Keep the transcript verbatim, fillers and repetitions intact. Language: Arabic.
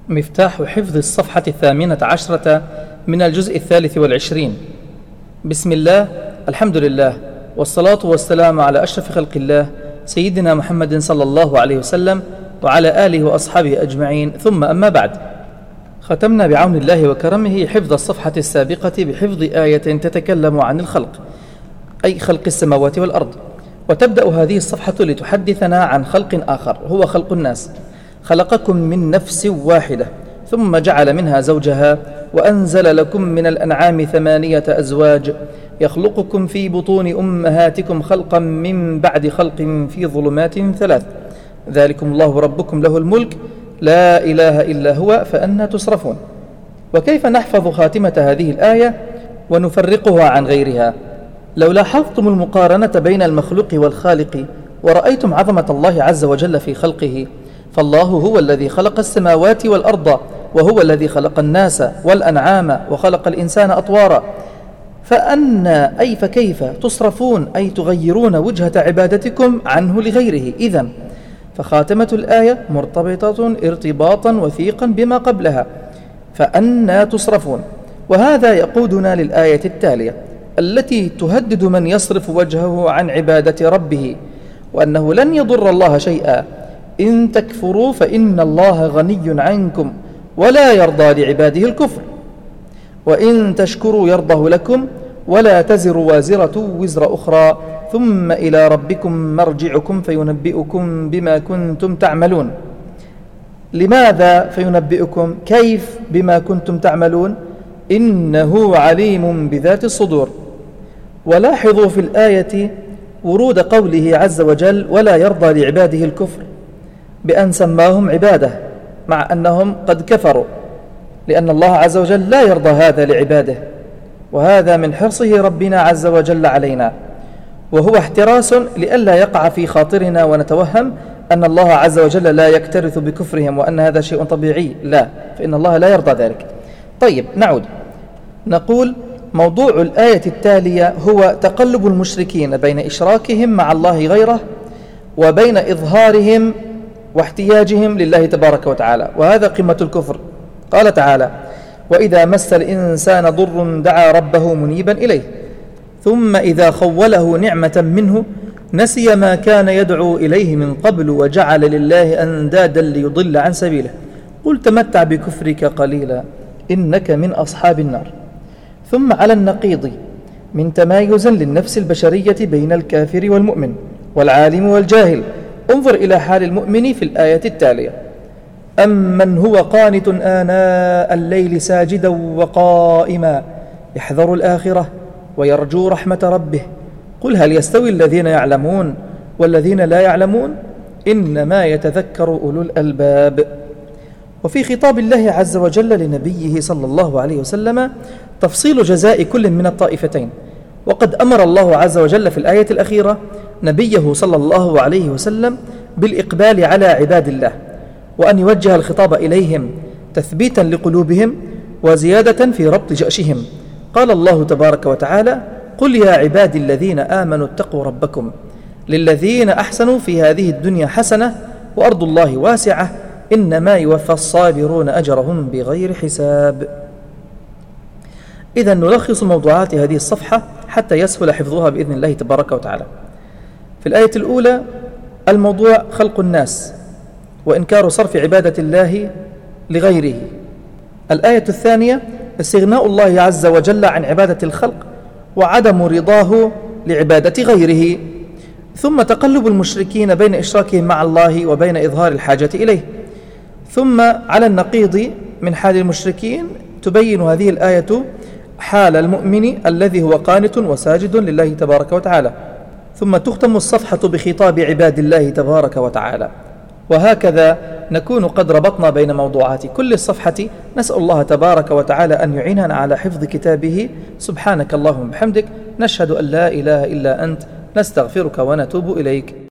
مفتاح حفظ الصفحة الثامنة عشرة من الجزء الثالث والعشرين. بسم الله، الحمد لله، والصلاة والسلام على أشرف خلق الله سيدنا محمد صلى الله عليه وسلم وعلى آله وأصحابه أجمعين، ثم أما بعد. ختمنا بعون الله وكرمه حفظ الصفحة السابقة بحفظ آية تتكلم عن الخلق، أي خلق السماوات والأرض، وتبدأ هذه الصفحة لتحدثنا عن خلق آخر هو خلق الناس. خلقكم من نفس واحدة ثم جعل منها زوجها وأنزل لكم من الأنعام ثمانية أزواج يخلقكم في بطون أمهاتكم خلقا من بعد خلق في ظلمات ثلاث ذلكم الله ربكم له الملك لا إله إلا هو فأنى تصرفون. وكيف نحفظ خاتمة هذه الآية ونفرقها عن غيرها؟ لو لاحظتم المقارنة بين المخلوق والخالق ورأيتم عظمة الله عز وجل في خلقه، فالله هو الذي خلق السماوات والأرض، وهو الذي خلق الناس والأنعام وخلق الإنسان أطوارا، فأنا أي فكيف تصرفون أي تغيرون وجهة عبادتكم عنه لغيره؟ إذن فخاتمة الآية مرتبطة ارتباطا وثيقا بما قبلها، فأنا تصرفون. وهذا يقودنا للآية التالية التي تهدد من يصرف وجهه عن عبادة ربه، وأنه لن يضر الله شيئا إن تكفروا فإن الله غني عنكم ولا يرضى لعباده الكفر، وإن تشكروا يرضه لكم ولا تزر وازرة وزر أخرى ثم إلى ربكم مرجعكم فينبئكم بما كنتم تعملون. لماذا فينبئكم؟ كيف بما كنتم تعملون؟ إنه عليم بذات الصدور. ولاحظوا في الآية ورود قوله عز وجل ولا يرضى لعباده الكفر بأن سماهم عباده، مع أنهم قد كفروا، لأن الله عز وجل لا يرضى هذا لعباده، وهذا من حرصه ربنا عز وجل علينا، وهو احتراس لئلا يقع في خاطرنا ونتوهم أن الله عز وجل لا يكترث بكفرهم وأن هذا شيء طبيعي، لا، فإن الله لا يرضى ذلك. طيب، نعود نقول موضوع الآية التالية هو تقلب المشركين بين إشراكهم مع الله غيره وبين إظهارهم واحتياجهم لله تبارك وتعالى، وهذا قمة الكفر. قال تعالى وإذا مس الإنسان ضر دعا ربه منيبا إليه ثم إذا خوله نعمة منه نسي ما كان يدعو إليه من قبل وجعل لله أندادا ليضل عن سبيله قل تمتع بكفرك قليلا إنك من أصحاب النار. ثم على النقيض من تمايز للنفس البشرية بين الكافر والمؤمن والعالم والجاهل، انظر إلى حال المؤمن في الآية التالية أمن هو قانت آناء الليل ساجدا وقائما يحذر الآخرة ويرجو رحمة ربه قل هل يستوي الذين يعلمون والذين لا يعلمون إنما يتذكر أولو الألباب. وفي خطاب الله عز وجل لنبيه صلى الله عليه وسلم تفصيل جزاء كل من الطائفتين، وقد أمر الله عز وجل في الآية الأخيرة نبيه صلى الله عليه وسلم بالإقبال على عباد الله وأن يوجه الخطاب إليهم تثبيتا لقلوبهم وزيادة في ربط جأشهم. قال الله تبارك وتعالى قل يا عبادي الذين آمنوا اتقوا ربكم للذين أحسنوا في هذه الدنيا حسنة وأرض الله واسعة إنما يوفى الصابرون أجرهم بغير حساب. إذن نلخص موضوعات هذه الصفحة حتى يسهل حفظها بإذن الله تبارك وتعالى. في الآية الأولى الموضوع خلق الناس وإنكار صرف عبادة الله لغيره. الآية الثانية استغناء الله عز وجل عن عبادة الخلق وعدم رضاه لعبادة غيره. ثم تقلب المشركين بين إشراكهم مع الله وبين إظهار الحاجة إليه. ثم على النقيض من حال المشركين تبين هذه الآية حال المؤمن الذي هو قانت وساجد لله تبارك وتعالى. ثم تختم الصفحة بخطاب عباد الله تبارك وتعالى. وهكذا نكون قد ربطنا بين موضوعات كل الصفحة. نسأل الله تبارك وتعالى أن يعيننا على حفظ كتابه. سبحانك اللهم وبحمدك، نشهد أن لا إله إلا أنت، نستغفرك ونتوب إليك.